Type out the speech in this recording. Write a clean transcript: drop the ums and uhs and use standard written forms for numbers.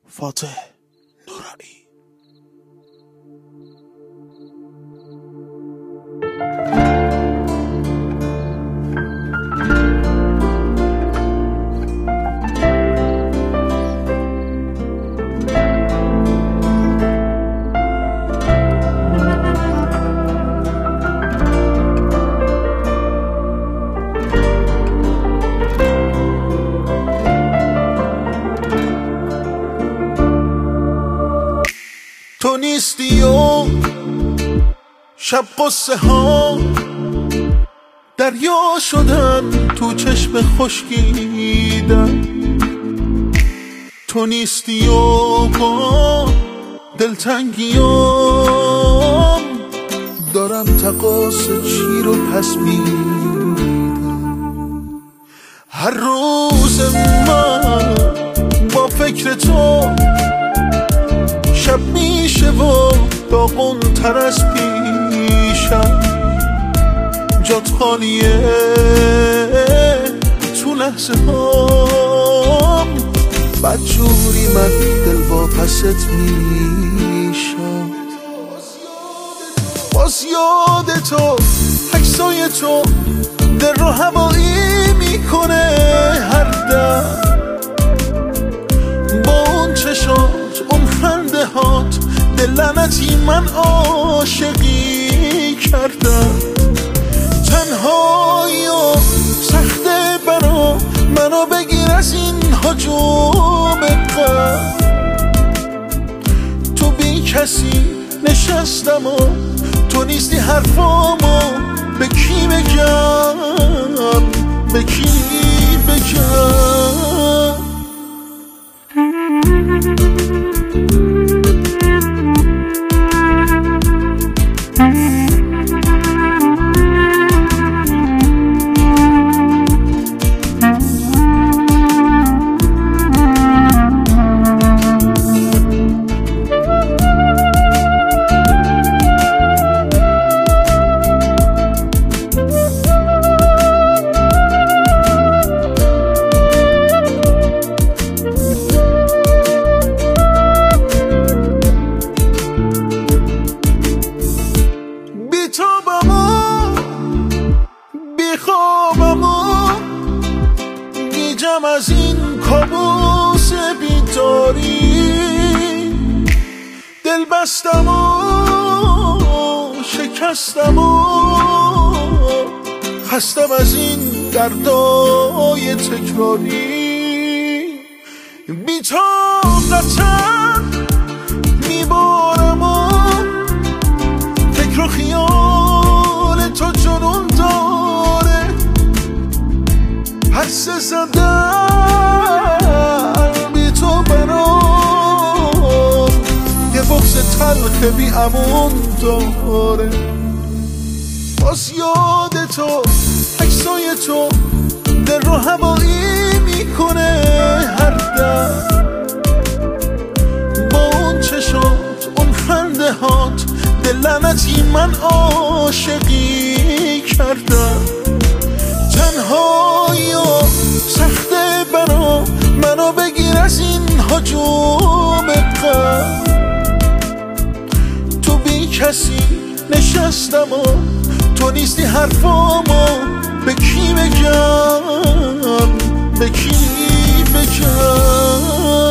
فاتح نورانی. تو نیستی و شب قصه ها دریا شدن تو چشم خشکیدن. تو نیستی و با دلتنگیام دارم تقاص چی رو پس میدم. هر روز من با فکر تو شب میشه و داغون تر از پیشم. جات خالیه تو لحظه هام، بدجوری من دل واپست میشم. باز یاد تو عکسای تو دل رو هوایی میکنه هر دم. با اون چشات اون خنده هات دل لعنتی من عاشقی کردم. تنهایی و سخته برا منو بگیر از این هجوم قلب. تو بی کسی نشستم و تو نیستی حرفامو به کی بگم، به کی بگم. گیجم از این کابوس بیداری، دل بستم و شکستم و خستم از این دردای تکراری. بی‌طاقتم میبارم و فکر و خیال تو جنون داره. حس زدن بی تو برام یه بغض تلخ بی امون داره. باز یاد تو عکسای تو دل رو هوایی میکنه هر دم. با اون چشات اون خنده هات دل لعنتی من عاشقی کردم. تنهایی و سخته برا منو بگیر از این هجوم قلب. تو بی کسی نشستم و تو نیستی حرفامو به کی بگم، به کی بگم.